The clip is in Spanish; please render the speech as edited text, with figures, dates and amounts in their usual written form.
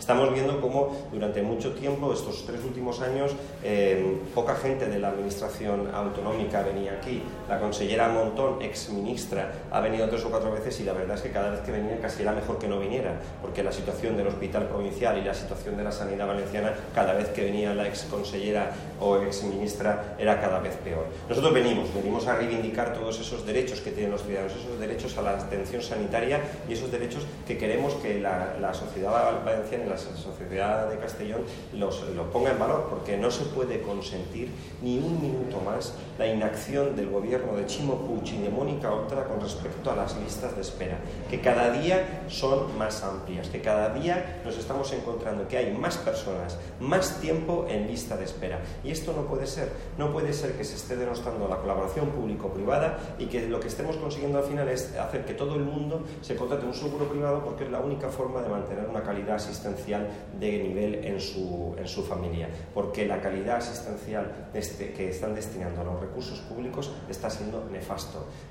Estamos viendo cómo durante mucho tiempo, estos 3 últimos años, poca gente de la administración autonómica venía aquí. La consellera Montón, exministra, ha venido 3 o 4 veces y la verdad es que cada vez que venía casi era mejor que no viniera, porque la situación del hospital provincial y la situación de la sanidad valenciana, cada vez que venía la exconsellera o exministra, era cada vez peor. Nosotros venimos a reivindicar todos esos derechos que tienen los ciudadanos, esos derechos a la atención sanitaria y esos derechos que queremos que la sociedad valenciana y la sociedad de Castellón lo ponga en valor, porque no se puede consentir ni un minuto más la inacción del gobierno de Chimo Puig y de Mónica Oltra con respecto a las listas de espera, que cada día son más amplias, que cada día nos estamos encontrando que hay más personas, más tiempo en lista de espera. Y esto no puede ser que se esté denostando la colaboración público-privada y que lo que estemos consiguiendo al final es hacer que todo el mundo se contrate un seguro privado, porque es la única forma de mantener una calidad asistencial de nivel en su familia, porque la calidad asistencial que están destinando a los recursos públicos está siendo nefasto.